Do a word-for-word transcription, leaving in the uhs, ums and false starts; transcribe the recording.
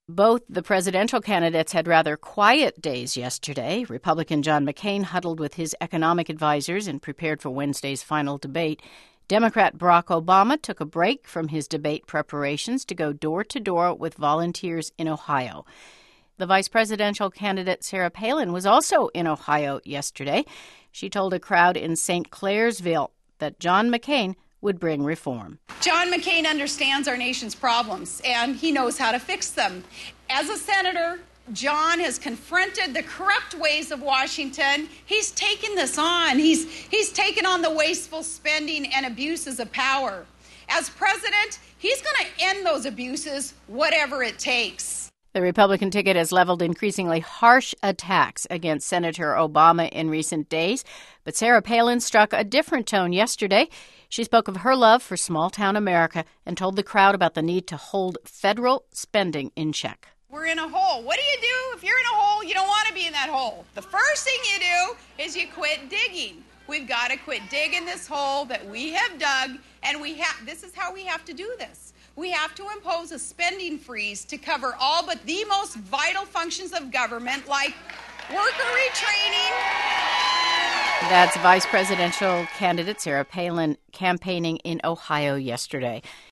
Both the presidential candidates had rather quiet days yesterday. Republican John McCain huddled with his economic advisors and prepared for Wednesday's final debate. Democrat Barack Obama took a break from his debate preparations to go door-to-door with volunteers in Ohio. The vice presidential candidate Sarah Palin was also in Ohio yesterday. She told a crowd in Saint Clairsville that John McCain would bring reform. John McCain understands our nation's problems, and he knows how to fix them. As a senator, John has confronted the corrupt ways of Washington. He's taken this on. He's, he's taken on the wasteful spending and abuses of power. As president, he's going to end those abuses, whatever it takes. The Republican ticket has leveled increasingly harsh attacks against Senator Obama in recent days, but Sarah Palin struck a different tone yesterday. She spoke of her love for small-town America and told the crowd about the need to hold federal spending in check. We're in a hole. What do you do if you're in a hole? You don't want to be in that hole. The first thing you do is you quit digging. We've got to quit digging this hole that we have dug, and we have. This is how we have to do this. We have to impose a spending freeze to cover all but the most vital functions of government, like worker retraining. That's vice presidential candidate Sarah Palin campaigning in Ohio yesterday.